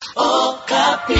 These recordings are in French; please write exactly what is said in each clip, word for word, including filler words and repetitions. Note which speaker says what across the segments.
Speaker 1: Okapi.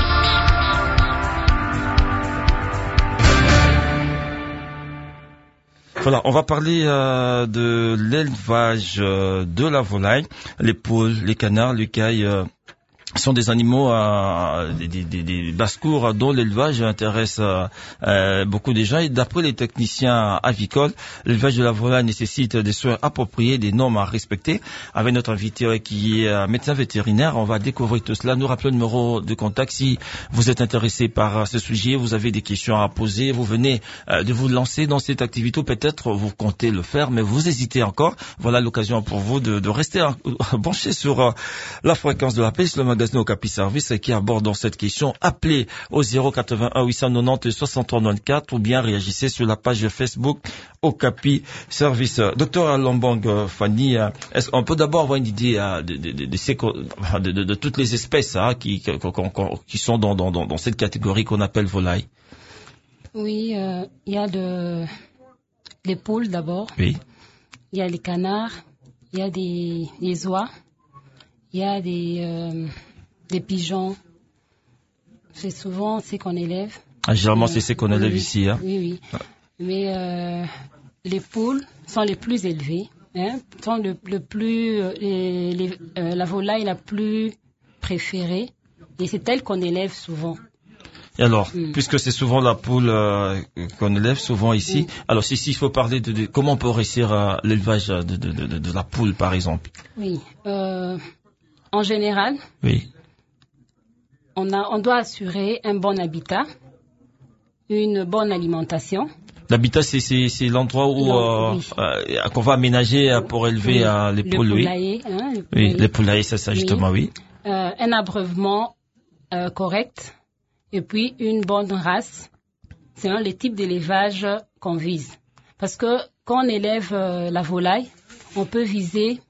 Speaker 2: Voilà, on va parler euh, de l'élevage euh, de la volaille, les poules, les canards, les cailles. Euh, sont des animaux, euh, des, des, des basses-cours dont l'élevage intéresse euh, euh, beaucoup de gens. Et d'après les techniciens avicoles, l'élevage de la volaille nécessite des soins appropriés, des normes à respecter. Avec notre invité qui est médecin vétérinaire, on va découvrir tout cela. Nous rappelons le numéro de contact. Si vous êtes intéressé par ce sujet, vous avez des questions à poser, vous venez euh, de vous lancer dans cette activité, peut-être vous comptez le faire, mais vous hésitez encore. Voilà l'occasion pour vous de, de rester branché sur euh, la fréquence de la paix, sur le magazine Okapi Service qui aborde dans cette question. Appelez au zéro quatre-vingt-un huit cent quatre-vingt-dix soixante-trois quatre ou bien réagissez sur la page Facebook Okapi Service. Docteur Lombong Fanny, est-ce qu'on peut d'abord avoir une idée de, de, de, de, de, de, de toutes les espèces hein, qui, qui, qui sont dans, dans, dans cette catégorie qu'on appelle volaille?
Speaker 3: Oui, il euh, y a de, les poules d'abord.
Speaker 2: Oui.
Speaker 3: Il y a les canards, il y a des, des oies, il y a des... Euh, des pigeons, c'est souvent ce qu'on élève.
Speaker 2: Ah, généralement, euh, c'est ce qu'on élève
Speaker 3: oui,
Speaker 2: ici. Hein.
Speaker 3: Oui, oui. Ah. Mais euh, les poules sont les plus élevées, hein, sont le, le plus, euh, les, les, euh, la volaille la plus préférée, et c'est elle qu'on élève souvent.
Speaker 2: Et alors,
Speaker 3: mm.
Speaker 2: puisque c'est souvent la poule euh, qu'on élève souvent ici, mm. alors si il faut parler de, de comment on peut réussir euh, l'élevage de, de, de, de la poule, par exemple.
Speaker 3: Oui. Euh, en général.
Speaker 2: Oui.
Speaker 3: On, a, on doit assurer un bon habitat, une bonne alimentation.
Speaker 2: L'habitat, c'est, c'est, c'est l'endroit où
Speaker 3: non,
Speaker 2: euh,
Speaker 3: oui.
Speaker 2: euh, qu'on va aménager pour élever
Speaker 3: oui.
Speaker 2: euh, les poules.
Speaker 3: Le poulailler,
Speaker 2: oui.
Speaker 3: Hein, le
Speaker 2: poulailler. Oui, les poulaillers, c'est ça justement, oui.
Speaker 3: oui. Euh, un abreuvement euh, correct et puis une bonne race, selon les types d'élevage qu'on vise. Parce que quand on élève euh, la volaille, on peut viser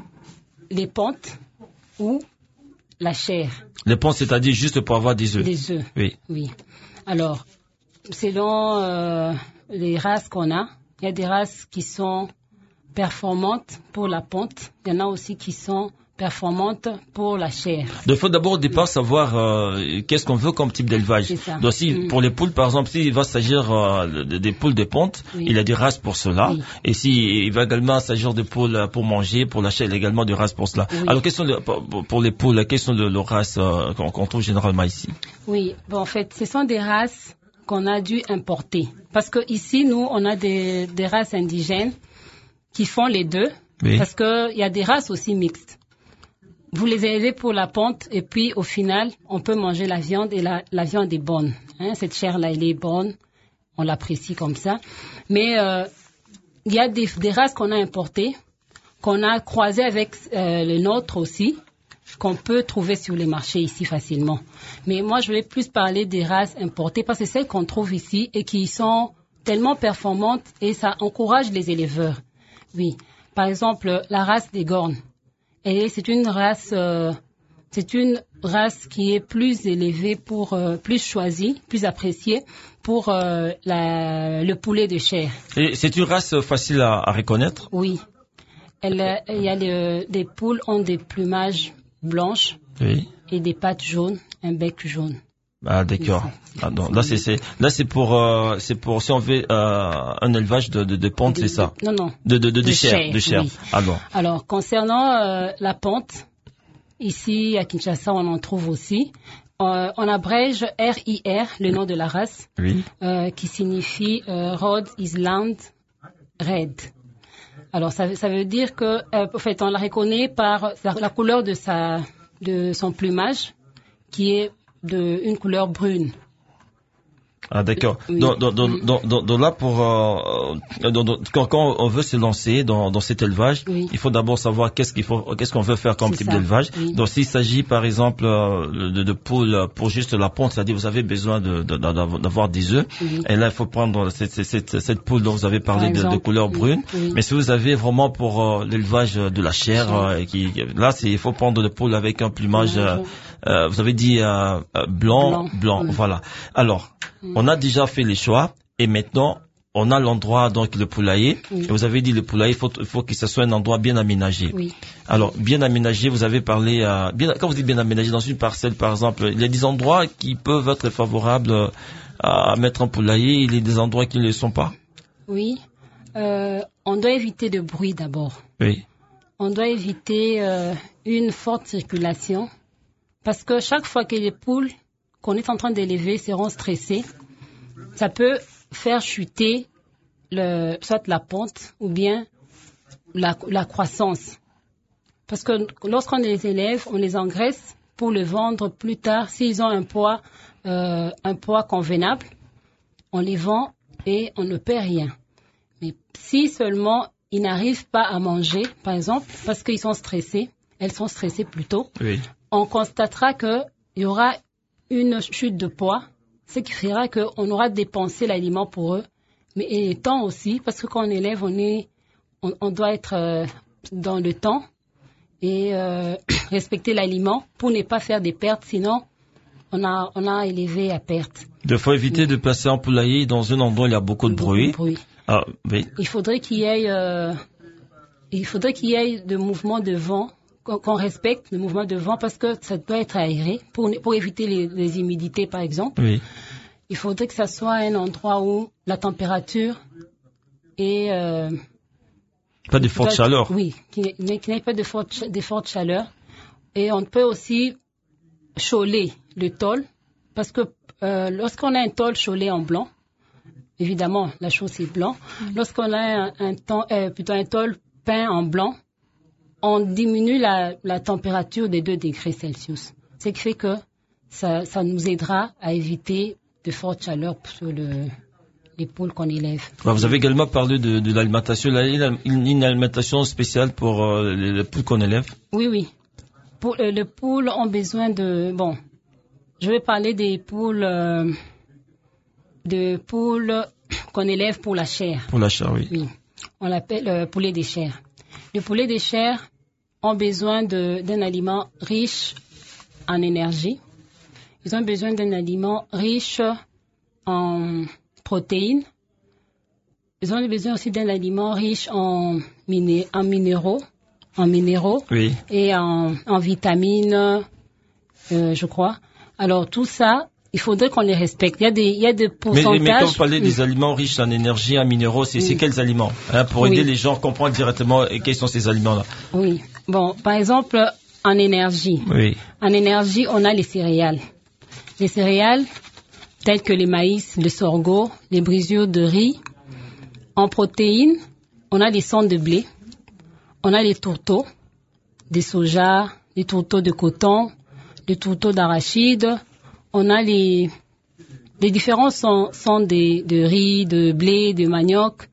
Speaker 3: les pontes ou la chair.
Speaker 2: Les pontes, c'est-à-dire juste pour avoir des œufs.
Speaker 3: Des œufs.
Speaker 2: Oui.
Speaker 3: Oui. Alors, selon euh, les races qu'on a, il y a des races qui sont performantes pour la ponte. Il y en a aussi qui sont performantes pour la chair.
Speaker 2: Il faut d'abord au départ savoir euh, qu'est-ce qu'on veut comme type d'élevage.
Speaker 3: C'est ça.
Speaker 2: Donc si
Speaker 3: mm.
Speaker 2: pour les poules par exemple, s'il va s'agir euh, de, des poules de ponte, oui. il y a des races pour cela.
Speaker 3: Oui.
Speaker 2: Et s'il va également s'agir de poules pour manger, pour la chair, il y a également des races pour cela. Oui. Alors quelles sont les, pour les poules, quelles sont les, les races euh, qu'on, qu'on trouve généralement ici?
Speaker 3: Oui, bon, en fait, ce sont des races qu'on a dû importer. Parce que ici, nous, on a des, des races indigènes qui font les deux. Oui. Parce que il y a des races aussi mixtes. Vous les élevez pour la ponte et puis au final, on peut manger la viande et la, la viande est bonne. Hein, cette chair-là, elle est bonne. On l'apprécie comme ça. Mais euh, il y a des, des races qu'on a importées, qu'on a croisées avec euh, le nôtre aussi, qu'on peut trouver sur les marchés ici facilement. Mais moi, je vais plus parler des races importées parce que c'est celles qu'on trouve ici et qui sont tellement performantes et ça encourage les éleveurs. Oui. Par exemple, la race des Gornes. Et c'est une race, euh, c'est une race qui est plus élevée pour, euh, plus choisie, plus appréciée pour euh, la, le poulet de chair.
Speaker 2: Et c'est une race facile à, à reconnaître?
Speaker 3: Oui. Elle, il y a les, les poules ont des plumages blanches
Speaker 2: oui.
Speaker 3: et des pattes jaunes, un bec jaune.
Speaker 2: Ah d'accord. Ah, donc, là c'est c'est là c'est pour euh, c'est pour si on veut euh, un élevage de de, de ponte, c'est ça?
Speaker 3: Non non.
Speaker 2: De de de, de, de chair,
Speaker 3: chair,
Speaker 2: de chair.
Speaker 3: Oui.
Speaker 2: Ah bon.
Speaker 3: Alors concernant euh, la ponte, ici à Kinshasa on en trouve aussi. Euh, on abrège R I R, le nom de la race,
Speaker 2: oui.
Speaker 3: euh, qui signifie euh, Rhode Island Red. Alors ça ça veut dire que euh, en fait on la reconnaît par la, la couleur de sa de son plumage qui est de une couleur brune.
Speaker 2: Ah d'accord.
Speaker 3: Oui.
Speaker 2: Donc, donc, donc, donc, donc là pour euh, donc, donc, quand, quand on veut se lancer dans, dans cet élevage, oui. il faut d'abord savoir qu'est-ce qu'il faut, qu'est-ce qu'on veut faire comme
Speaker 3: c'est
Speaker 2: type
Speaker 3: ça.
Speaker 2: d'élevage.
Speaker 3: Oui.
Speaker 2: Donc s'il s'agit par exemple de, de poules pour juste la ponte, c'est-à-dire vous avez besoin de, de, de d'avoir des œufs. Oui. Et là il faut prendre cette, cette, cette poule dont vous avez parlé de, de couleur brune.
Speaker 3: Oui.
Speaker 2: Mais si vous avez vraiment pour euh, l'élevage de la chair, euh, qui là c'est il faut prendre des poules avec un plumage. Euh, euh, vous avez dit euh, blanc, blanc, blanc
Speaker 3: oui.
Speaker 2: voilà. Alors on a déjà fait les choix et maintenant on a l'endroit, donc le poulailler. Oui. Et vous avez dit le poulailler, il faut, faut que ce soit un endroit bien aménagé.
Speaker 3: Oui.
Speaker 2: Alors, bien aménagé, vous avez parlé, à, bien, quand vous dites bien aménagé, dans une parcelle, par exemple, il y a des endroits qui peuvent être favorables à mettre un poulailler, il y a des endroits qui ne le sont pas.
Speaker 3: Oui. Euh, on doit éviter de bruit d'abord.
Speaker 2: Oui.
Speaker 3: On doit éviter euh, une forte circulation parce que chaque fois que les poules qu'on est en train d'élever seront stressées, ça peut faire chuter le, soit la ponte ou bien la, la croissance. Parce que lorsqu'on les élève, on les engraisse pour le vendre plus tard. S'ils ont un poids, euh, un poids convenable, on les vend et on ne perd rien. Mais si seulement ils n'arrivent pas à manger, par exemple, parce qu'ils sont stressés, elles sont stressées plutôt,
Speaker 2: oui.
Speaker 3: on constatera qu'il y aura une chute de poids, ce qui fera qu'on aura dépensé l'aliment pour eux, mais et le temps aussi, parce que quand on élève, on, est, on, on doit être euh, dans le temps et euh, respecter l'aliment pour ne pas faire des pertes, sinon on a, on a élevé à perte.
Speaker 2: Il faut éviter oui. de placer un poulailler dans un endroit où il y a beaucoup de
Speaker 3: beaucoup
Speaker 2: bruit.
Speaker 3: De bruit.
Speaker 2: Ah, oui.
Speaker 3: Il faudrait qu'il y ait, euh, il faudrait qu'il y ait de mouvements de vent, qu'on, qu'on respecte le mouvement de vent parce que ça doit être aéré pour, pour éviter les, les humidités par exemple.
Speaker 2: Oui.
Speaker 3: Il faudrait que ça soit un endroit où la température est euh,
Speaker 2: pas de forte chaleur.
Speaker 3: Oui, qu'il n'y ait pas de forte, de forte chaleur. Et on peut aussi choler le tôle parce que euh, lorsqu'on a un tôle cholé en blanc, évidemment, la chose c'est blanc. Mmh. Lorsqu'on a un, un, temps, euh, plutôt un tôle peint en blanc, on diminue la, la température des deux degrés Celsius. Ce qui fait que ça, ça nous aidera à éviter de fortes chaleurs sur le, les poules qu'on élève.
Speaker 2: Vous avez également parlé de, de l'alimentation. Il y a une, une alimentation spéciale pour euh, les, les poules qu'on élève?
Speaker 3: Oui, oui. Pour, euh, les poules ont besoin de... Bon, je vais parler des poules... Euh, de poules qu'on élève pour la chair.
Speaker 2: Pour la chair, oui.
Speaker 3: Oui. On l'appelle euh, poulet de chair. Les poulets de chair ont besoin de, d'un aliment riche en énergie. Ils ont besoin d'un aliment riche en protéines. Ils ont besoin aussi d'un aliment riche en, miné, en minéraux, en minéraux
Speaker 2: oui.
Speaker 3: et en, en vitamines, euh, je crois. Alors tout ça, il faudrait qu'on les respecte. Il y a des, il y a des pourcentages.
Speaker 2: Mais, mais quand vous parlez des aliments riches en énergie, en minéraux, c'est, oui. c'est quels aliments hein, pour aider oui. les gens à comprendre directement quels sont ces aliments-là.
Speaker 3: Oui. Bon, par exemple, en énergie.
Speaker 2: Oui.
Speaker 3: En énergie, on a les céréales. Les céréales, telles que les maïs, le sorgho, les brisures de riz. En protéines, on a les cendres de blé. On a les tourteaux, des soja, les tourteaux de coton, les tourteaux d'arachide. On a les, les différents sont, sont des, de riz, de blé, de manioc,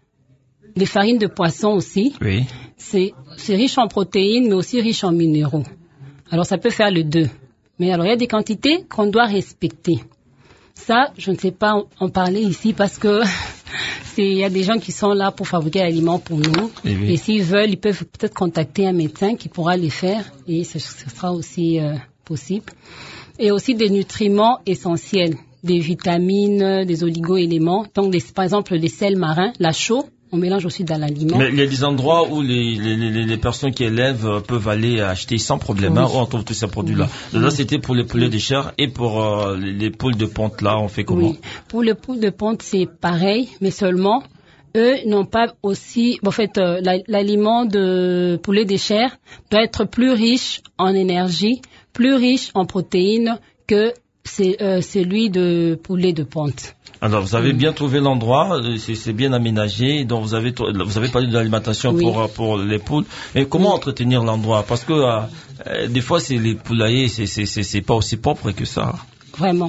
Speaker 3: des farines de poisson aussi.
Speaker 2: Oui.
Speaker 3: C'est, c'est riche en protéines, mais aussi riche en minéraux. Alors, ça peut faire le deux. Mais alors, il y a des quantités qu'on doit respecter. Ça, je ne sais pas en, en parler ici parce que c'est, il y a des gens qui sont là pour fabriquer l'aliment pour nous. Et, oui. et s'ils veulent, ils peuvent peut-être contacter un médecin qui pourra les faire et ce, ce sera aussi euh, possible. Et aussi des nutriments essentiels, des vitamines, des oligo-éléments. Donc, des, par exemple, les sels marins, la chaux, on mélange aussi dans l'aliment.
Speaker 2: Mais il y a des endroits où les, les, les, les personnes qui élèvent peuvent aller acheter sans problème, oui. hein, où on trouve tous ces produits-là. Oui. Là, c'était pour les poulets de chair et pour euh, les poules de ponte, là, on fait comment?
Speaker 3: Oui, pour les poules de ponte, c'est pareil, mais seulement, eux n'ont pas aussi... En fait, euh, l'aliment de poulet de chair doit être plus riche en énergie, plus riche en protéines que c'est, euh, celui de poulet de ponte.
Speaker 2: Alors, vous avez bien trouvé l'endroit, c'est, c'est bien aménagé, donc vous avez, vous avez parlé de l'alimentation oui. pour, pour les poules. Mais comment oui. entretenir l'endroit? Parce que, euh, des fois, c'est les poulaillers, c'est, c'est, c'est, c'est pas aussi propre que ça.
Speaker 3: Vraiment.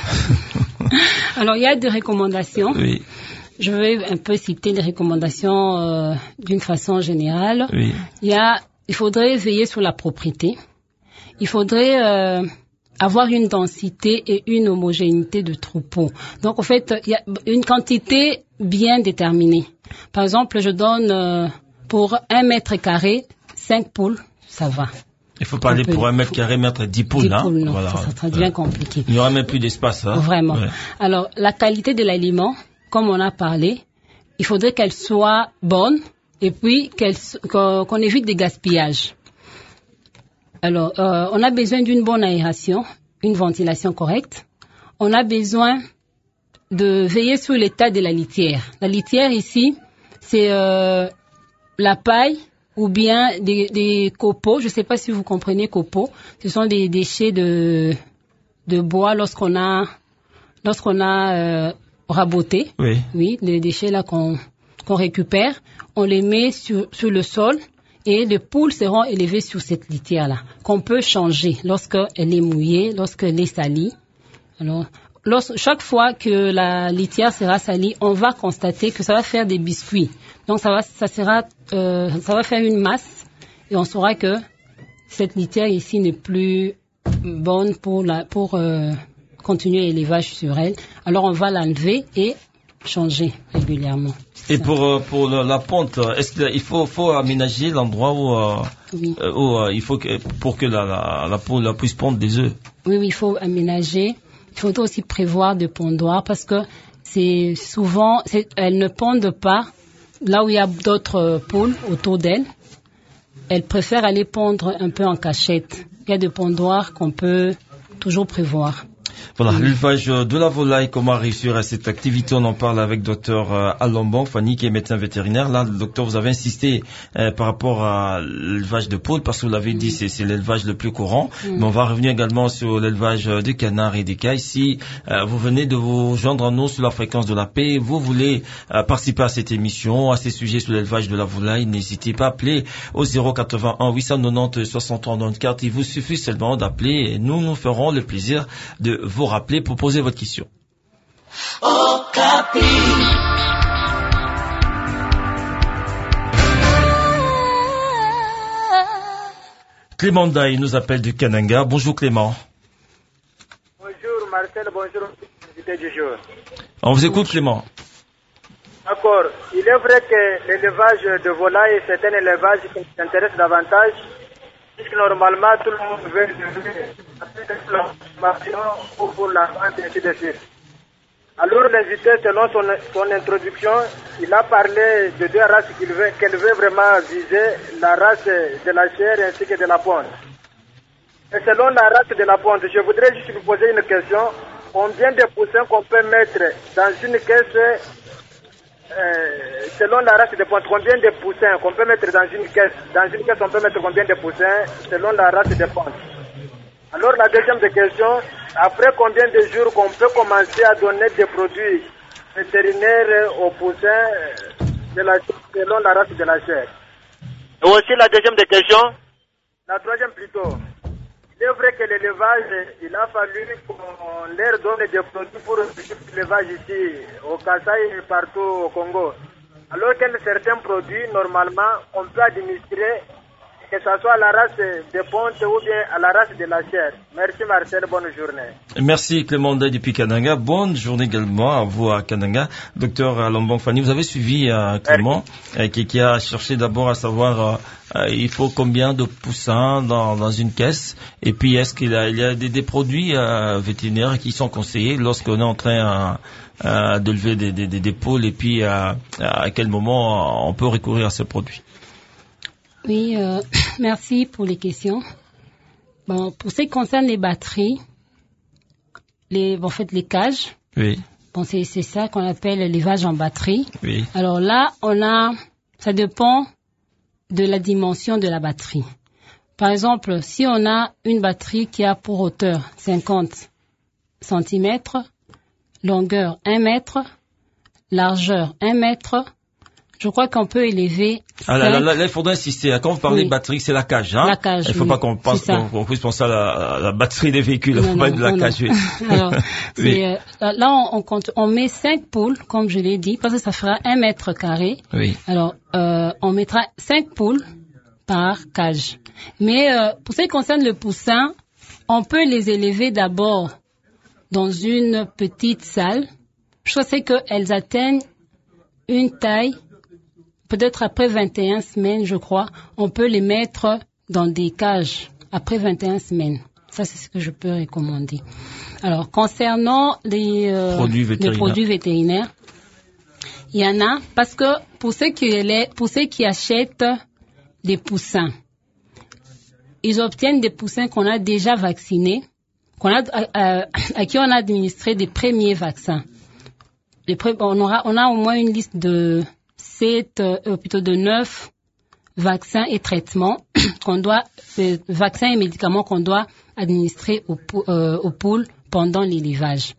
Speaker 3: Alors, il y a des recommandations.
Speaker 2: Oui.
Speaker 3: Je vais un peu citer les recommandations, euh, d'une façon générale.
Speaker 2: Oui.
Speaker 3: Il y a, il faudrait veiller sur la propreté. Il faudrait, euh, avoir une densité et une homogénéité de troupeaux. Donc, en fait, il y a une quantité bien déterminée. Par exemple, je donne euh, pour un mètre carré, cinq poules, ça va.
Speaker 2: Il faut parler pour un mètre carré, mettre dix poules,
Speaker 3: dix
Speaker 2: hein.
Speaker 3: poules, non,
Speaker 2: voilà.
Speaker 3: ça, ça devient compliqué.
Speaker 2: Il n'y aura même plus d'espace, hein.
Speaker 3: Vraiment.
Speaker 2: Ouais.
Speaker 3: Alors, la qualité de l'aliment, comme on a parlé, il faudrait qu'elle soit bonne et puis qu'elle, qu'on, qu'on évite des gaspillages. Alors, euh, on a besoin d'une bonne aération, une ventilation correcte. On a besoin de veiller sur l'état de la litière. La litière ici, c'est euh, la paille ou bien des, des copeaux. Je ne sais pas si vous comprenez copeaux. Ce sont des déchets de, de bois lorsqu'on a, lorsqu'on a euh, raboté.
Speaker 2: Oui.
Speaker 3: Oui, les déchets là qu'on, qu'on récupère, on les met sur, sur le sol et les poules seront élevées sur cette litière là, qu'on peut changer lorsqu'elle est mouillée, lorsqu'elle est salie. Alors, lorsque, chaque fois que la litière sera salie, on va constater que ça va faire des biscuits. Donc ça va, ça sera, euh, ça va faire une masse et on saura que cette litière ici n'est plus bonne pour la, pour euh, continuer l'élevage sur elle. Alors on va l'enlever et changer régulièrement.
Speaker 2: Et pour euh, pour la, la ponte, est-ce qu'il faut faut aménager l'endroit où, euh,
Speaker 3: oui.
Speaker 2: euh, où euh, il faut que pour que la la, la poule puisse pondre des œufs?
Speaker 3: Oui, oui, il faut aménager. Il faut aussi prévoir des pondoirs parce que c'est souvent c'est, elles ne pondent pas là où il y a d'autres poules autour d'elles. Elles préfèrent aller pondre un peu en cachette. Il y a des pondoirs qu'on peut toujours prévoir.
Speaker 2: Voilà, l'élevage de la volaille, comment réussir à cette activité, on en parle avec docteur Alain Mbong Fanny, qui est médecin vétérinaire. Là, docteur, vous avez insisté euh, par rapport à l'élevage de poules, parce que vous l'avez dit, c'est, c'est l'élevage le plus courant. Mm. Mais on va revenir également sur l'élevage des canards et des cailles. Si euh, vous venez de vous joindre à nous sur la fréquence de la paix, vous voulez euh, participer à cette émission, à ces sujets sur l'élevage de la volaille, n'hésitez pas à appeler au zéro quatre-vingt-un huit cent quatre-vingt-dix soixante-trois quatre-vingt-quatorze. Il vous suffit seulement d'appeler et nous nous ferons le plaisir de vous rappeler pour poser votre question. Okapi. Clément Daï nous appelle du Kananga. Bonjour Clément.
Speaker 1: Bonjour Marcel, bonjour invité du jour.
Speaker 2: On vous écoute Clément.
Speaker 1: D'accord. Il est vrai que l'élevage de volailles, c'est un élevage qui s'intéresse davantage, puisque normalement tout le monde veut l'information pour la vente et ainsi de suite. Alors l'invité, selon son, son introduction, il a parlé de deux races qu'il veut, qu'elle veut vraiment viser, la race de la chair ainsi que de la ponte. Et selon la race de la ponte, je voudrais juste vous poser une question. Combien de poussins qu'on peut mettre dans une caisse, euh, selon la race de ponte, combien de poussins qu'on peut mettre dans une caisse? Dans une caisse, on peut mettre combien de poussins selon la race de ponte? Alors la deuxième question, après combien de jours qu'on peut commencer à donner des produits vétérinaires aux poussins de la, selon la race de la chair? Et aussi la deuxième question, la troisième plutôt. Il est vrai que l'élevage, il a fallu qu'on leur donne des produits pour l'élevage ici, au Kasaï et partout au Congo. Alors que certains produits, normalement, on peut administrer, que ce soit à la race de ponte ou bien à la race de la chair. Merci Marcel, bonne journée.
Speaker 2: Merci Clément Day depuis Kananga. Bonne journée également à vous à Kananga. Docteur Alain Mbong Fanny, vous avez suivi euh, Clément euh, qui, qui a cherché d'abord à savoir euh, euh, il faut combien de poussins dans, dans une caisse, et puis est-ce qu'il y a, il y a des, des produits euh, vétérinaires qui sont conseillés lorsqu'on est en train euh, euh, de lever des, des, des, des poules, et puis euh, à quel moment on peut recourir à ces produits?
Speaker 3: Oui, euh, merci pour les questions. Bon, pour ce qui concerne les batteries, les, en fait, les cages.
Speaker 2: Oui.
Speaker 3: Bon, c'est, c'est ça qu'on appelle l'élevage en batterie.
Speaker 2: Oui.
Speaker 3: Alors là, on a, ça dépend de la dimension de la batterie. Par exemple, si on a une batterie qui a pour hauteur cinquante centimètres, longueur un mètre, largeur un mètre, je crois qu'on peut élever.
Speaker 2: Ah là, là, là, là, il faudrait insister. Quand vous parlez
Speaker 3: oui.
Speaker 2: de batterie, c'est la cage, hein?
Speaker 3: La cage.
Speaker 2: Il ne faut
Speaker 3: oui.
Speaker 2: pas qu'on pense, qu'on, qu'on puisse penser à la, à la batterie des véhicules. Il faut pas être de la non, cage. Oui.
Speaker 3: Alors, oui. euh, là, on, on compte, on met cinq poules, comme je l'ai dit, parce que ça fera un mètre carré.
Speaker 2: Oui.
Speaker 3: Alors, euh, on mettra cinq poules par cage. Mais euh, pour ce qui concerne le poussin, on peut les élever d'abord dans une petite salle. Je sais qu'elles atteignent une taille. Peut-être après vingt et un semaines, je crois, on peut les mettre dans des cages après vingt et un semaines. Ça, c'est ce que je peux recommander. Alors, concernant les, euh,
Speaker 2: produits,
Speaker 3: les produits vétérinaires, Il y en a, parce que pour ceux qui, les, pour ceux qui achètent des poussins, ils obtiennent des poussins qu'on a déjà vaccinés, qu'on a, à, à qui on a administré des premiers vaccins. Les pré- on aura, on a au moins une liste de sept, euh, plutôt de neuf vaccins et traitements qu'on doit, euh, vaccins et médicaments qu'on doit administrer aux, euh, aux poules pendant l'élevage.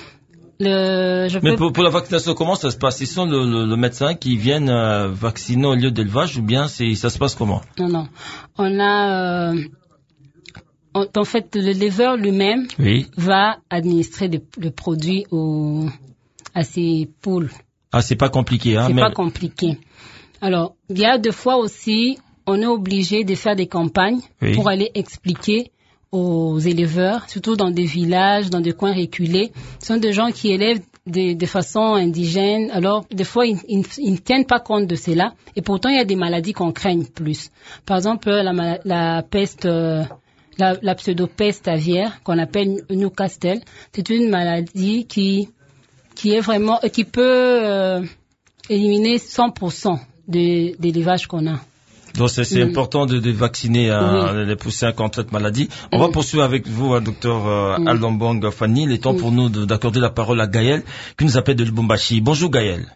Speaker 3: Le, je
Speaker 2: Mais
Speaker 3: peux...
Speaker 2: pour, pour la vaccination, comment ça se passe? Ils sont le, le, le médecin qui viennent euh, vacciner au lieu d'élevage ou bien c'est, ça se passe comment?
Speaker 3: Non, non. On a, euh, on, en fait, l'éleveur lui-même
Speaker 2: oui.
Speaker 3: va administrer le, le produit au, à ses poules.
Speaker 2: Ah, c'est pas compliqué, hein?
Speaker 3: C'est
Speaker 2: mais...
Speaker 3: pas compliqué. Alors, il y a des fois aussi, on est obligé de faire des campagnes oui. pour aller expliquer aux éleveurs, surtout dans des villages, dans des coins reculés. Ce sont des gens qui élèvent de, de façon indigène. Alors, des fois, ils, ils, ils ne tiennent pas compte de cela. Et pourtant, il y a des maladies qu'on craigne plus. Par exemple, la, la peste, euh, la, la pseudo-peste aviaire, qu'on appelle Newcastle, c'est une maladie qui, qui est vraiment, qui peut euh, éliminer cent pour cent de, de l'élevage qu'on a.
Speaker 2: Donc c'est, c'est mmh. important de, de vacciner euh, oui. les poussins contre cette maladie. On mmh. va poursuivre avec vous, docteur euh, mmh. Aldombong Fanny. Il est temps mmh. pour nous de, d'accorder la parole à Gaël, qui nous appelle de Lubumbashi. Bonjour Gaël.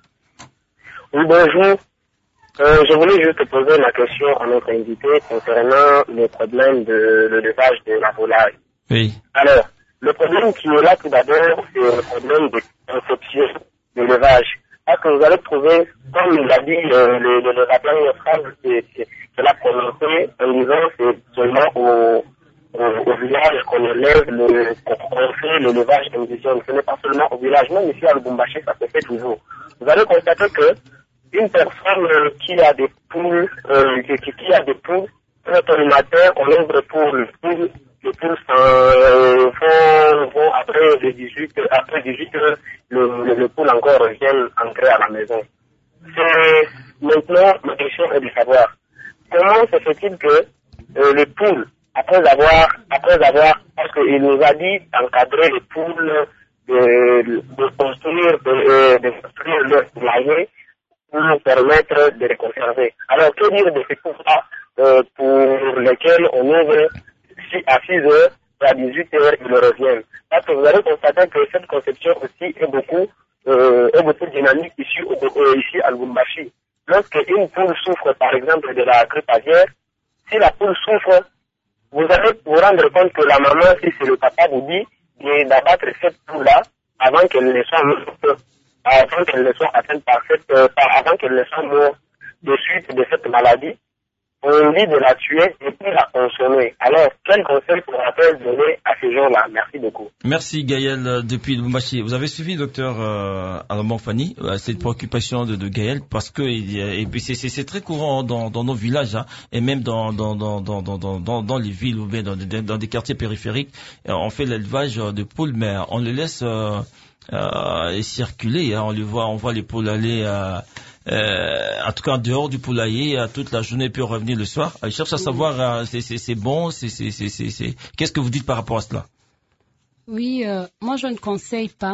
Speaker 4: Oui, bonjour. Euh, je voulais juste poser la question à notre invité concernant le problème de l'élevage de la volaille.
Speaker 2: Oui.
Speaker 4: Alors, le problème qui est là tout d'abord, c'est le problème de conception de l'élevage. Parce que vous allez trouver, comme il l'a dit, le, le, le, le rappel neutral, c'est, c'est, c'est la prononcé en disant c'est seulement au, au, au village qu'on élève, le, qu'on fait l'élevage indigène. Ce n'est pas seulement au village, même ici à Lubumbashi, ça se fait toujours. Vous allez constater que une personne qui a des poules, euh, qui, qui a des poules, quand on matin, on ouvre pour le poule, les poules euh, vont, vont après les dix-huit, après dix-huit heures, le, le, le poule encore reviennent entrer à la maison. C'est, maintenant, ma question est de savoir, comment se fait-il que euh, les poules, après avoir, après avoir, parce qu'il nous a dit d'encadrer les poules, de, de construire, de, de construire leur poulailler, pour nous permettre de les conserver. Alors, que dire de ces poules-là euh, pour lesquelles on ouvre à six heures et à dix-huit heures, ils reviennent. Parce que vous allez constater que cette conception aussi est beaucoup, euh, est beaucoup dynamique ici, euh, ici à Lubumbashi. Lorsque une poule souffre, par exemple, de la grippe aviaire, si la poule souffre, vous allez vous rendre compte que la maman, si c'est le papa, vous dit d'abattre cette poule-là avant qu'elle ne soit morte, avant qu'elle ne soit atteinte par cette, euh, par, avant qu'elle ne soit morte de suite de cette maladie. On dit de la tuer et puis la consommer. Alors, quel conseil pourra-t-elle donner à ces gens-là? Merci beaucoup.
Speaker 2: Merci Gaël depuis Lubumbashi. Vous avez suivi docteur euh, Aldombong Fanny, euh, cette préoccupation de, de Gaël, parce que et puis c'est, c'est, c'est très courant dans, dans nos villages hein, et même dans dans, dans, dans, dans, dans, dans les villes ou bien dans, dans, dans des quartiers périphériques. On fait l'élevage de poules, mais on les laisse euh, euh, circuler. Hein. On les voit, on voit les poules aller. Euh, Euh, en tout cas en dehors du poulailler euh, toute la journée puis revenir le soir. Euh, je cherche à savoir euh, c'est, c'est, c'est bon, c'est, c'est, c'est, c'est, c'est... qu'est-ce que vous dites par rapport à cela?
Speaker 3: Oui, euh, moi je ne conseille pas.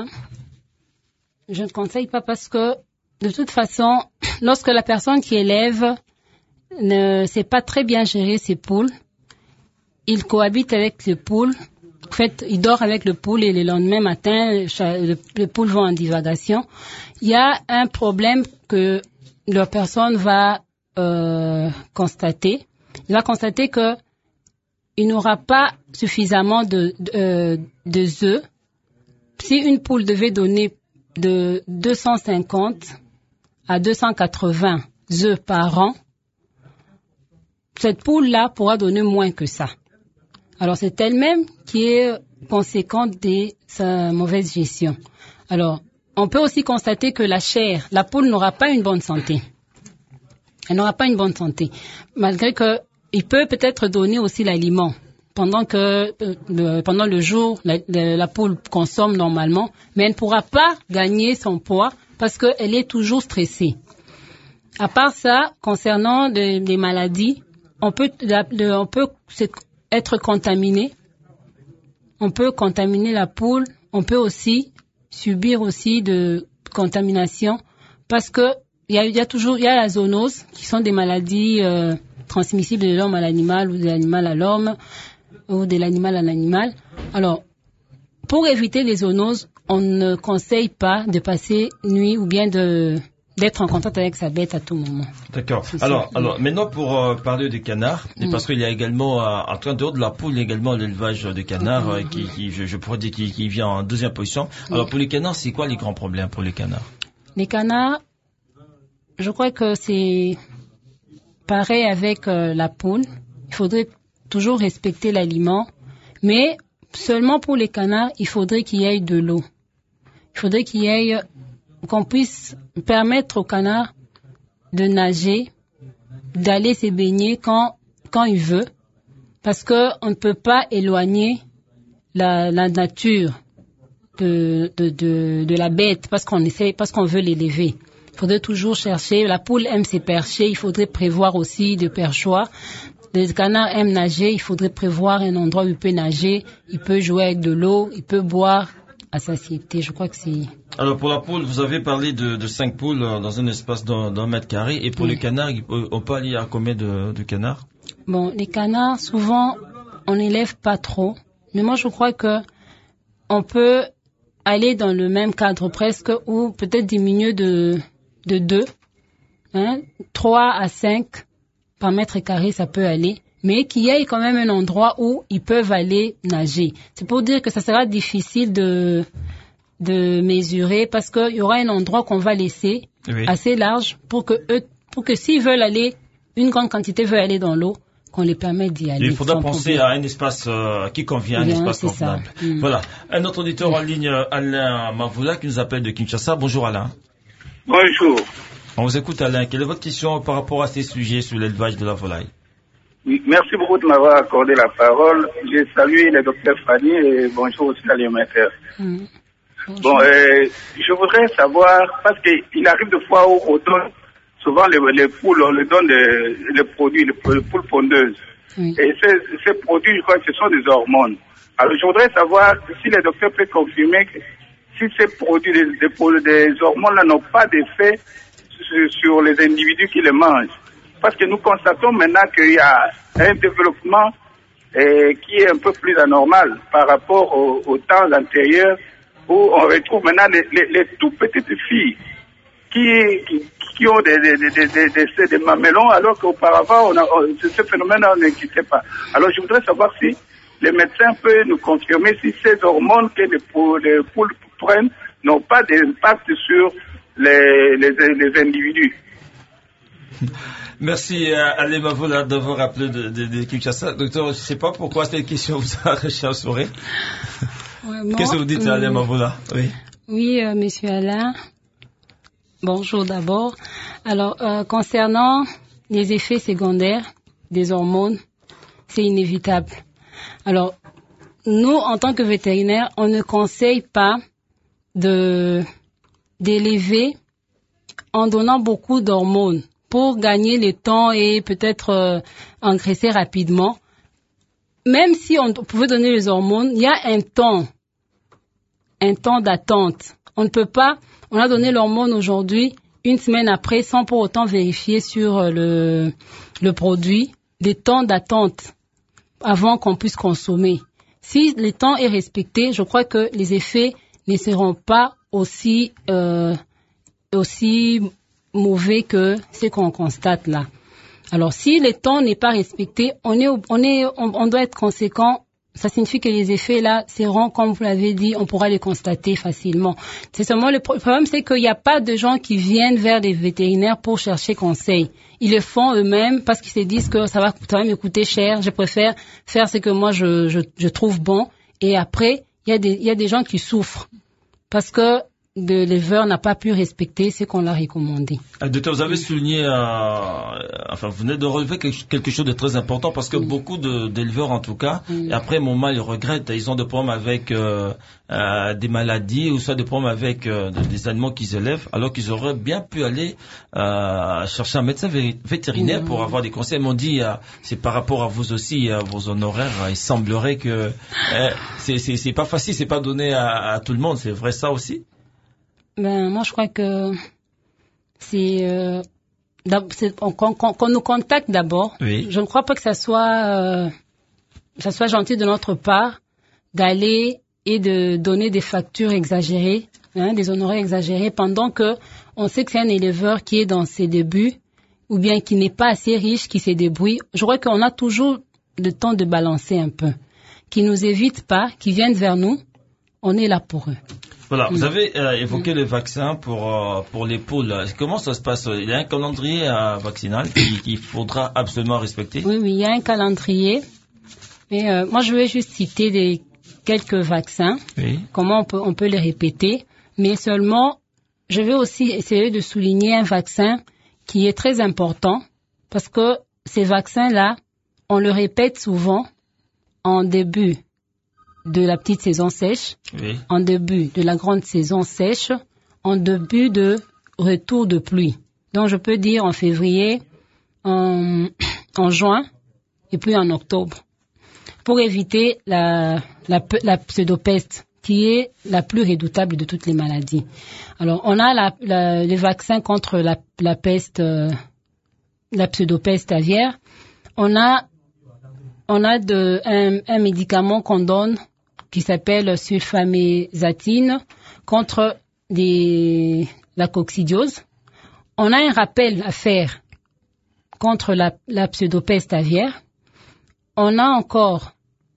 Speaker 3: Je ne conseille pas parce que de toute façon, lorsque la personne qui élève ne sait pas très bien gérer ses poules, il cohabite avec les poules. En fait, il dort avec le poule et le lendemain matin, le, le poule va en divagation. Il y a un problème que la personne va euh, constater. Il va constater que il n'aura pas suffisamment de, de, de œufs. Si une poule devait donner de deux cent cinquante à deux cent quatre-vingts œufs par an, cette poule-là pourra donner moins que ça. Alors, c'est elle-même qui est conséquente de sa mauvaise gestion. Alors, on peut aussi constater que la chair, la poule n'aura pas une bonne santé. Elle n'aura pas une bonne santé. Malgré que, il peut peut-être donner aussi l'aliment. Pendant que, euh, le, pendant le jour, la, la, la poule consomme normalement, mais elle ne pourra pas gagner son poids parce qu'elle est toujours stressée. À part ça, concernant les, les maladies, on peut, la, le, on peut être contaminé. On peut contaminer la poule. On peut aussi subir aussi de contamination parce que il y a, y a toujours, il y a la zoonose, qui sont des maladies euh, transmissibles de l'homme à l'animal ou de l'animal à l'homme ou de l'animal à l'animal. Alors, pour éviter les zoonoses, on ne conseille pas de passer nuit ou bien de d'être en contact avec sa bête à tout moment.
Speaker 2: D'accord. Alors, alors, maintenant pour euh, parler des canards, mm. parce qu'il y a également, euh, en dehors de la poule, il y a également l'élevage de canards, euh, qui, qui, je, je pourrais dire, qui, qui vient en deuxième position. Alors, pour les canards, c'est quoi les grands problèmes pour les canards?
Speaker 3: Les canards, je crois que c'est pareil avec euh, la poule. Il faudrait toujours respecter l'aliment, mais seulement pour les canards, il faudrait qu'il y ait de l'eau. Il faudrait qu'il y ait, qu'on puisse permettre aux canards de nager, d'aller se baigner quand quand il veut, parce que on ne peut pas éloigner la, la nature de, de de de la bête parce qu'on essaie, parce qu'on veut l'élever. Il faudrait toujours chercher. La poule aime se percher. Il faudrait prévoir aussi des perchoirs. Le canard aime nager. Il faudrait prévoir un endroit où il peut nager. Il peut jouer avec de l'eau. Il peut boire à satiété. Je crois que c'est...
Speaker 2: Alors, pour la poule, vous avez parlé de, de cinq poules dans un espace d'un, d'un mètre carré. Et pour oui. les canards, on peut aller à combien de, de canards?
Speaker 3: Bon, les canards, souvent, on n'élève pas trop. Mais moi, je crois que on peut aller dans le même cadre presque, ou peut-être diminuer de... de deux, hein, trois à cinq par mètre carré, ça peut aller, mais qu'il y ait quand même un endroit où ils peuvent aller nager. C'est pour dire que ça sera difficile de de mesurer parce qu'il y aura un endroit qu'on va laisser oui. assez large pour que eux, pour que s'ils veulent aller, une grande quantité veut aller dans l'eau, qu'on les permette d'y aller.
Speaker 2: Il faudra penser problème. à un espace euh, qui convient, Bien, un espace convenable. Mm. Voilà. Un autre auditeur en ligne, Alain Mavoula, qui nous appelle de Kinshasa. Bonjour Alain.
Speaker 5: Bonjour.
Speaker 2: On vous écoute Alain. Quelle est votre question par rapport à ces sujets sur l'élevage de la volaille?
Speaker 5: Oui, merci beaucoup de m'avoir accordé la parole. J'ai salué le docteur Fanny et bonjour aussi à l'alimentaire. Mmh. Bon, euh, je voudrais savoir, parce qu'il arrive de fois où on donne, souvent les, les poules, on leur donne les, les produits, les, les poules pondeuses. Mmh. Et ces, ces produits, je crois que ce sont des hormones. Alors je voudrais savoir si le docteur peut confirmer que si ces produits, des, des, des hormones-là n'ont pas d'effet sur, sur les individus qui les mangent. Parce que nous constatons maintenant qu'il y a un développement euh, qui est un peu plus anormal par rapport au, au temps antérieur où on retrouve maintenant les, les, les tout petites filles qui, qui, qui ont des, des, des, des, des, des mamellons alors qu'auparavant on a, on, ce phénomène-là n'existait pas. Alors je voudrais savoir si les médecins peuvent nous confirmer si ces hormones que les poules, les poules prennent n'ont pas d'impact sur les, les, les individus.
Speaker 2: Merci à Alain Mavoula d'avoir appelé de, de, de Kinshasa. Docteur, je ne sais pas pourquoi cette question vous a arraché un sourire. Ouais, moi, Qu'est-ce que vous dites à Alain Mavoula? Oui,
Speaker 3: oui euh, monsieur Alain. Bonjour d'abord. Alors, euh, concernant les effets secondaires des hormones, c'est inévitable. Alors, nous, en tant que vétérinaires, on ne conseille pas de d'élever en donnant beaucoup d'hormones pour gagner le temps et peut-être euh, engraisser rapidement. Même si on pouvait donner les hormones, il y a un temps, un temps d'attente. On ne peut pas, on a donné l'hormone aujourd'hui, une semaine après, sans pour autant vérifier sur le, le produit, des temps d'attente avant qu'on puisse consommer. Si le temps est respecté, je crois que les effets ne seront pas aussi euh, aussi mauvais que ce qu'on constate là. Alors, si le temps n'est pas respecté, on est, on est, on, on doit être conséquent. Ça signifie que les effets là seront, comme vous l'avez dit, on pourra les constater facilement. C'est seulement le problème, c'est qu'il n'y a pas de gens qui viennent vers les vétérinaires pour chercher conseil. Ils le font eux-mêmes parce qu'ils se disent que ça va, ça va me coûter cher. Je préfère faire ce que moi je, je, je trouve bon. Et après, il y a des, il y a des gens qui souffrent parce que l'éleveur n'a pas pu respecter ce qu'on l'a recommandé.
Speaker 2: Ah, docteur, vous avez souligné, euh, enfin, vous venez de relever quelque chose de très important parce que oui. beaucoup de, d'éleveurs, en tout cas, oui. et après un moment, ils regrettent, ils ont des problèmes avec euh, euh, des maladies ou soit des problèmes avec euh, des animaux qu'ils élèvent, alors qu'ils auraient bien pu aller euh, chercher un médecin vétérinaire oui. pour avoir des conseils. Ils m'ont dit, euh, c'est par rapport à vous aussi, à vos honoraires, euh, il semblerait que euh, c'est, c'est, c'est pas facile, c'est pas donné à, à tout le monde. C'est vrai ça aussi?
Speaker 3: Ben, moi, je crois que c'est, euh, c'est qu'on, qu'on, qu'on nous contacte d'abord.
Speaker 2: Oui.
Speaker 3: Je ne crois pas que ça soit, euh, ça soit gentil de notre part d'aller et de donner des factures exagérées, hein, des honoraires exagérés, pendant que on sait que c'est un éleveur qui est dans ses débuts, ou bien qui n'est pas assez riche, qui se débrouille. Je crois qu'on a toujours le temps de balancer un peu, qui nous évitent pas, qui viennent vers nous, on est là pour eux.
Speaker 2: Voilà, vous
Speaker 3: mmh.
Speaker 2: avez euh, évoqué mmh. le vaccin pour euh, pour les poules. Comment ça se passe? Il y a un calendrier euh, vaccinal qu'il faudra absolument respecter?
Speaker 3: Oui, oui, il y a un calendrier. Mais euh, moi, je vais juste citer des quelques vaccins.
Speaker 2: Oui.
Speaker 3: Comment on peut on peut les répéter, mais seulement, je vais aussi essayer de souligner un vaccin qui est très important, parce que ces vaccins-là, on le répète souvent en début de la petite saison sèche,
Speaker 2: oui.
Speaker 3: en début de la grande saison sèche, en début de retour de pluie. Donc, je peux dire en février, en, en juin, et puis en octobre, pour éviter la, la, la pseudopeste, qui est la plus redoutable de toutes les maladies. Alors, on a la, la, les vaccins contre la, la peste, euh, la pseudopeste aviaire. On a, on a de, un, un médicament qu'on donne qui s'appelle sulfamézatine contre des, la coccidiose. On a un rappel à faire contre la, la pseudopeste aviaire. On a encore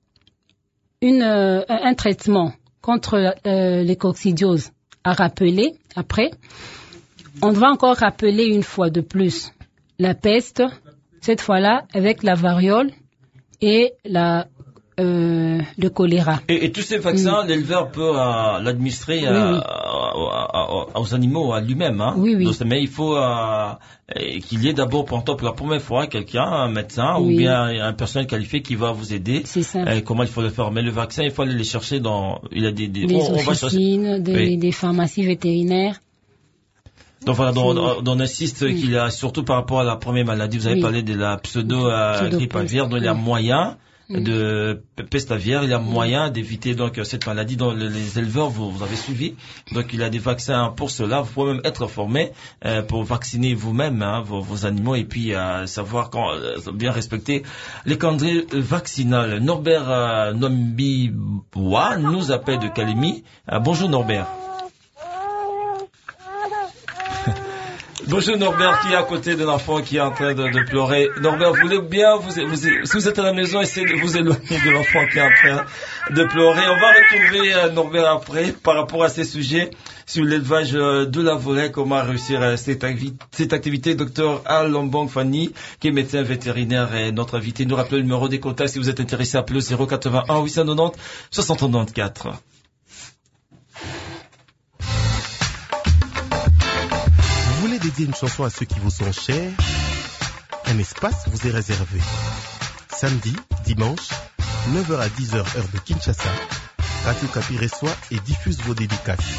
Speaker 3: une, euh, un traitement contre euh, les coccidioses à rappeler après. On va encore rappeler une fois de plus la peste, cette fois-là avec la variole et la euh, le choléra.
Speaker 2: Et, et tous ces vaccins, mmh. l'éleveur peut euh, l'administrer euh,
Speaker 3: oui, oui.
Speaker 2: À, à, aux animaux à lui-même. Hein.
Speaker 3: Oui, oui.
Speaker 2: Donc, mais il faut euh, qu'il y ait d'abord pour, pour la première fois quelqu'un, un médecin oui. ou bien un personnel qualifié qui va vous aider.
Speaker 3: C'est ça.
Speaker 2: Euh, comment il faut le faire. Mais le vaccin, il faut aller les chercher dans. Il a des, des
Speaker 3: les
Speaker 2: on,
Speaker 3: officines,
Speaker 2: on va
Speaker 3: des,
Speaker 2: oui.
Speaker 3: des pharmacies vétérinaires.
Speaker 2: Donc voilà, donc, on, on insiste oui. qu'il y a surtout par rapport à la première maladie. Vous avez oui. parlé de la pseudo-grippe euh, aviaire, donc il y a moyen de peste aviaire, il y a moyen d'éviter donc cette maladie dont les éleveurs vous, vous avez suivi. Donc il y a des vaccins pour cela. Vous pouvez même être formé euh, pour vacciner vous-même hein, vos, vos animaux et puis euh, savoir quand euh, bien respecter les calendriers vaccinaux. Norbert euh, Nombibois nous appelle de Calémie. Euh, bonjour Norbert. Bonjour Norbert qui est à côté de l'enfant qui est en train de, de pleurer. Norbert, vous voulez bien, vous, vous, si vous êtes à la maison, essayez de vous éloigner de l'enfant qui est en train de pleurer. On va retrouver euh, Norbert après par rapport à ces sujets sur l'élevage euh, de la volaille, comment réussir euh, cette, avi- cette activité. Docteur Al Lombong Fanny, qui est médecin vétérinaire et notre invité. Nous rappelons le numéro des contacts si vous êtes intéressé à plus zéro quatre-vingt-un huit cent quatre-vingt-dix soixante quatre-vingt-quatorze.
Speaker 6: Vous voulez dédier une chanson à ceux qui vous sont chers? Un espace vous est réservé. Samedi, dimanche, neuf heures à dix heures heure de Kinshasa, Radio Kapi reçoit et diffuse vos dédicaces.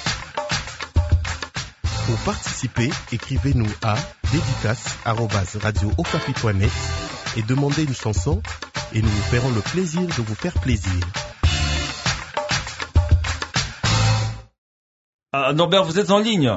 Speaker 6: Pour participer, écrivez-nous à dédicace arobase radio okapi point net et demandez une chanson et nous vous ferons le plaisir de vous faire plaisir.
Speaker 2: Ah, Norbert, vous êtes en ligne?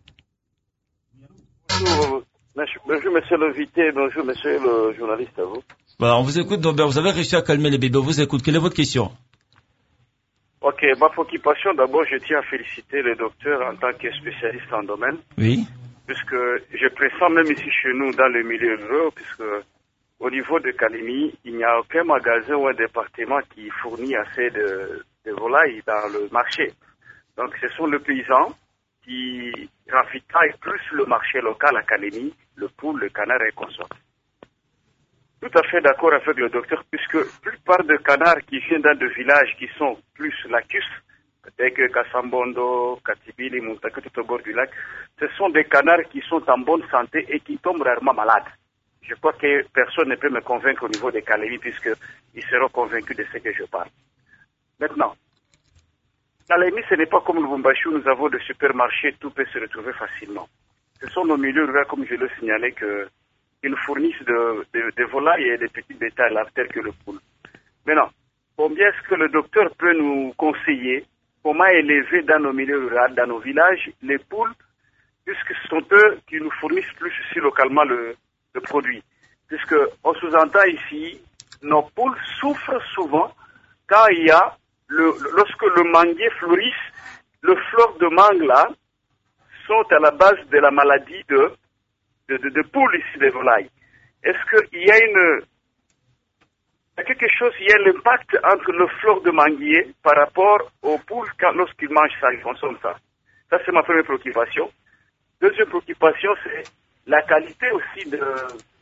Speaker 7: Bonjour, bonjour monsieur l'invité, bonjour monsieur le journaliste à vous.
Speaker 2: Voilà, on vous écoute Norbert, vous avez réussi à calmer les bébés, on vous écoute, quelle est votre question?
Speaker 7: Ok, ma préoccupation, d'abord je tiens à féliciter le docteur en tant que spécialiste en domaine.
Speaker 2: Oui.
Speaker 7: Puisque je pressens même ici chez nous dans le milieu rural, puisque au niveau de Calémie, il n'y a aucun magasin ou un département qui fournit assez de, de volailles dans le marché. Donc ce sont les paysans qui ravitaillent plus le marché local à Calémie, le poule, le canard et consorts. Tout à fait d'accord avec le docteur, puisque la plupart des canards qui viennent dans des villages qui sont plus lacus, tels que Kassambondo, Katibili, Montaka, tout au bord du lac, ce sont des canards qui sont en bonne santé et qui tombent rarement malades. Je crois que personne ne peut me convaincre au niveau des Calémie, puisqu'ils seront convaincus de ce que je parle. Maintenant, Calémie, ce n'est pas comme le Lubumbashi où nous avons des supermarchés, tout peut se retrouver facilement. Ce sont nos milieux ruraux, comme je l'ai signalé, que, qui nous fournissent de, de, de volailles et des petits bétails là, tels que le poule. Maintenant, combien est-ce que le docteur peut nous conseiller comment élever dans nos milieux ruraux, dans nos villages, les poules, puisque ce sont eux qui nous fournissent plus ici localement le, le produit. Puisque on sous-entend ici, nos poules souffrent souvent quand il y a, le, lorsque le manguier fleurisse, le fleur de mangue là, sont à la base de la maladie de, de, de, de poules ici, des volailles. Est-ce qu'il y a une, il y a quelque chose, il y a l'impact entre le fleur de manguier par rapport aux poules quand, lorsqu'ils mangent ça, ils consomment ça. Ça, c'est ma première préoccupation. Deuxième préoccupation, c'est la qualité aussi de,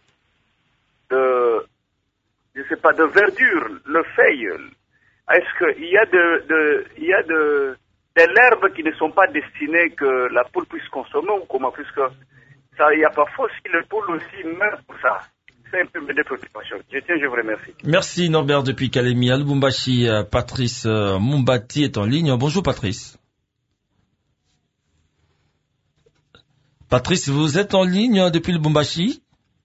Speaker 7: de, je sais pas, de verdure, le feuille. Est-ce qu'il y a de, de, il y a de, des herbes qui ne sont pas destinées que la poule puisse consommer ou comment, puisque ça, il y a parfois aussi les poules aussi meurent pour ça. C'est un peu mes deux préoccupations. Je tiens, je vous remercie.
Speaker 2: Merci Norbert depuis Kalemi. À Lubumbashi, Patrice Mumbati est en ligne. Bonjour Patrice. Patrice, vous êtes en ligne depuis Lubumbashi?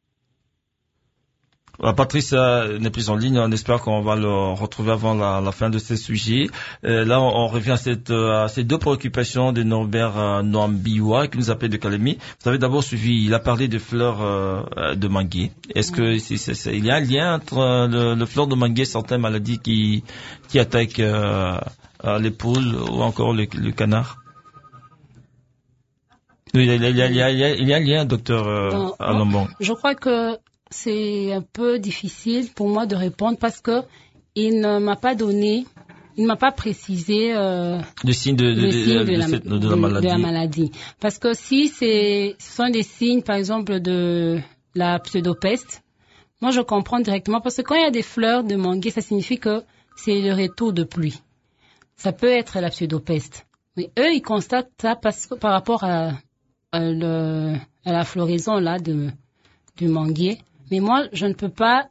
Speaker 2: Patrice euh, n'est plus en ligne, on espère qu'on va le retrouver avant la, la fin de ce sujet. Euh, là, on, on revient à, cette, à ces deux préoccupations de Norbert euh, Noambiwa qui nous appelle de Kalemi. Vous avez d'abord suivi, il a parlé de fleurs euh, de manguier. Est-ce que c'est, c'est, c'est, il y a un lien entre euh, le, le fleur de manguier et certaines maladies qui, qui attaquent euh, les poules ou encore le, le canard? Oui, il y a, il y a, il y a, il y a un lien, docteur euh, Alambon.
Speaker 3: Je crois que c'est un peu difficile pour moi de répondre parce que il ne m'a pas donné, il ne m'a pas précisé euh,
Speaker 2: le signe de, de, de, de,
Speaker 3: de,
Speaker 2: de,
Speaker 3: la,
Speaker 2: cette, de, la maladie.
Speaker 3: de la maladie. Parce que si c'est, ce sont des signes, par exemple, de la pseudopeste, moi je comprends directement parce que quand il y a des fleurs de manguier, ça signifie que c'est le retour de pluie. Ça peut être la pseudopeste. Mais eux, ils constatent ça parce que par rapport à, à, le, à la floraison là de du manguier. Mais moi, je ne peux pas,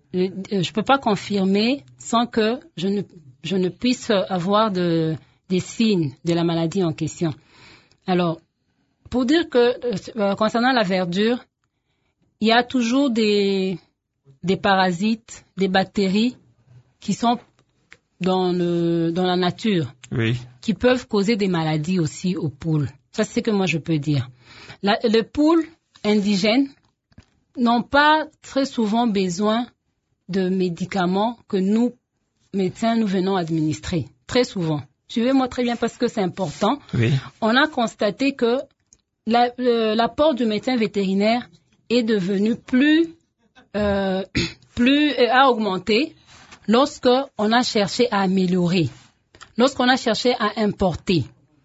Speaker 3: je peux pas confirmer sans que je ne, je ne puisse avoir de, des signes de la maladie en question. Alors, pour dire que, euh, concernant la verdure, il y a toujours des, des parasites, des bactéries qui sont dans le, dans la nature.
Speaker 2: Oui.
Speaker 3: Qui peuvent causer des maladies aussi aux poules. Ça, c'est ce que moi je peux dire. La, les poules indigènes n'ont pas très souvent besoin de médicaments que nous, médecins, nous venons administrer. Très souvent. Suivez-moi très bien parce que c'est important.
Speaker 2: Oui.
Speaker 3: On a constaté que la, le, l'apport du médecin vétérinaire est devenu plus, euh, plus, euh, a augmenté lorsque on a cherché à améliorer, lorsqu'on a cherché à importer.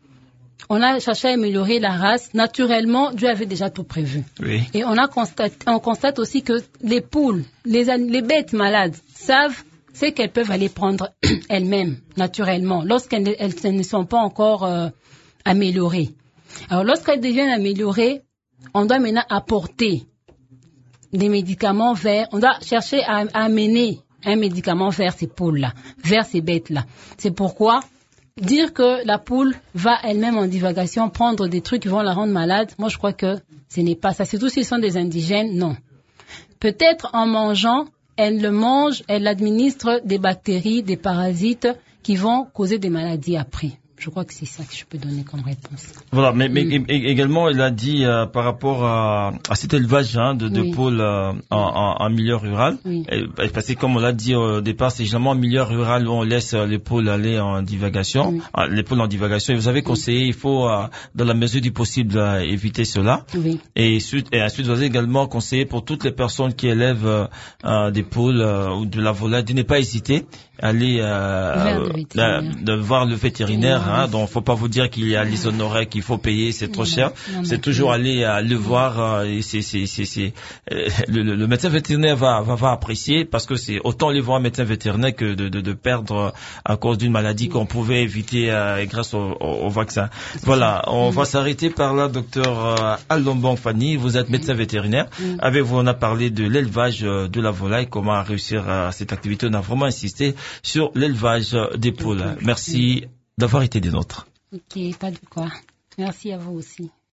Speaker 3: On a cherché à améliorer la race. Naturellement, Dieu avait déjà tout prévu.
Speaker 2: Oui.
Speaker 3: Et on a constaté, on constate aussi que les poules, les, les bêtes malades savent ce qu'elles peuvent aller prendre elles-mêmes, naturellement, lorsqu'elles elles, elles ne sont pas encore euh, améliorées. Alors, lorsqu'elles deviennent améliorées, on doit maintenant apporter des médicaments vers, on doit chercher à, à amener un médicament vers ces poules-là, vers ces bêtes-là. C'est pourquoi dire que la poule va elle-même en divagation prendre des trucs qui vont la rendre malade, moi je crois que ce n'est pas ça. Surtout s'ils sont des indigènes, non. Peut-être en mangeant, elle le mange, elle administre des bactéries, des parasites qui vont causer des maladies après. Je crois que c'est ça que je peux donner comme réponse.
Speaker 2: Voilà, mais, mais mm. également, il a dit euh, par rapport à, à cet élevage hein, de, de oui. poules euh, en, en, en milieu rural,
Speaker 3: oui.
Speaker 2: et, parce que comme on l'a dit au départ, c'est généralement en milieu rural où on laisse les poules aller en divagation, oui. ah, les poules en divagation. Et vous avez conseillé, il faut, euh, dans la mesure du possible, euh, éviter cela.
Speaker 3: Oui.
Speaker 2: Et, et ensuite, vous avez également conseillé pour toutes les personnes qui élèvent euh, des poules euh, ou de la volaille de ne pas hésiter à aller euh, euh, de voir le vétérinaire. Hein, donc, faut pas vous dire qu'il y a l'isonorox qu'il faut payer, c'est trop non, cher. Non, c'est toujours non. aller à le voir. Euh, et c'est, c'est, c'est, c'est euh, le, le médecin vétérinaire va, va, va apprécier parce que c'est autant aller voir un médecin vétérinaire que de, de, de perdre à cause d'une maladie qu'on pouvait éviter euh, grâce au, au, au vaccin. Voilà, on va s'arrêter par là, docteur euh, Alambon Fanny. Vous êtes médecin vétérinaire. Avec vous, on a parlé de l'élevage de la volaille, comment réussir à cette activité. On a vraiment insisté sur l'élevage des poules. Merci d'avoir été des nôtres.
Speaker 3: Ok, pas de quoi. Merci à vous aussi.